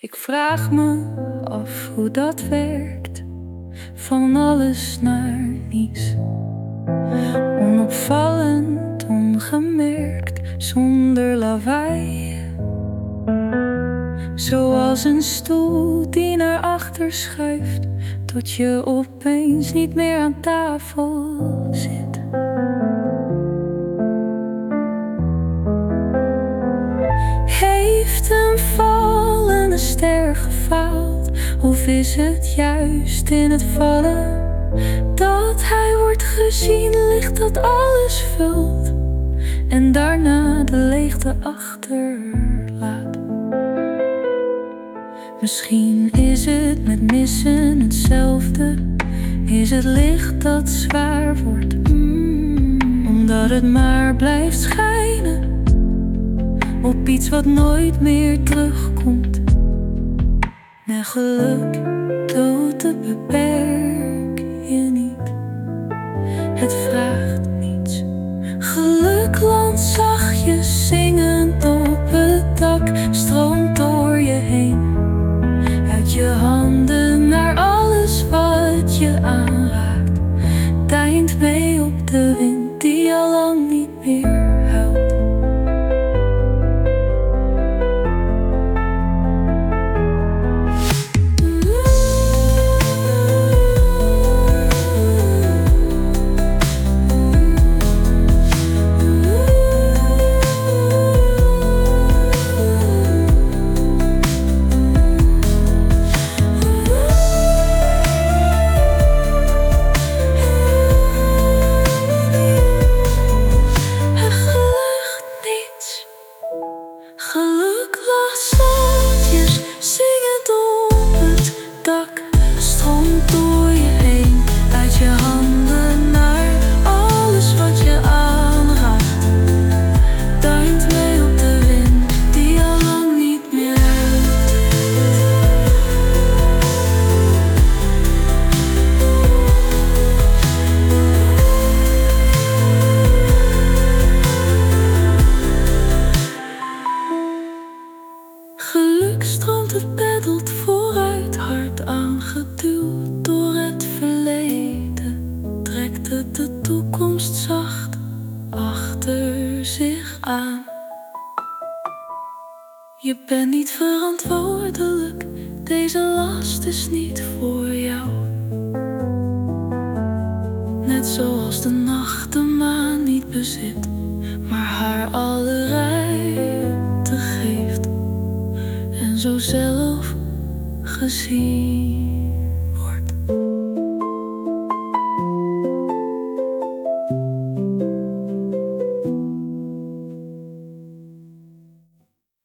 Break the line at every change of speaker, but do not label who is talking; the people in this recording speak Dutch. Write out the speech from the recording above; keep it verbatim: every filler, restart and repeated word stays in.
Ik vraag me af hoe dat werkt, van alles naar niets. Onopvallend, ongemerkt, zonder lawaai. Zoals een stoel die naar achter schuift, tot je opeens niet meer aan tafel zit. Heeft een vallende ster gefaald? Of is het juist in het vallen dat hij wordt gezien, licht dat alles vult en daarna de leegte achterlaat? Misschien is het met missen hetzelfde. Is het licht dat zwaar wordt, mm, omdat het maar blijft schijnen op iets wat nooit meer terugkomt. En geluk doet het, beperk je niet. Het vraagt niets. Geluk landt zachtjes zingend op het dak, stroomt door je heen, uit je handen naar alles wat je aanraakt. Deint mee op de wind die al lang niet meer huilt. Geluk lacht zachtjes, zingend op het dak, stroomt door je heen, uit je handen naar alles wat je aanraakt. Duimt mee op de wind die al lang niet meer Geluk stroomt, het peddelt vooruit, hard aangeduwd door het verleden. Trekt het de toekomst zacht achter zich aan. Je bent niet verantwoordelijk, deze last is niet voor jou. Net zoals de nacht de maan niet bezit, maar haar alle ruimte geeft en zo zelf gezien.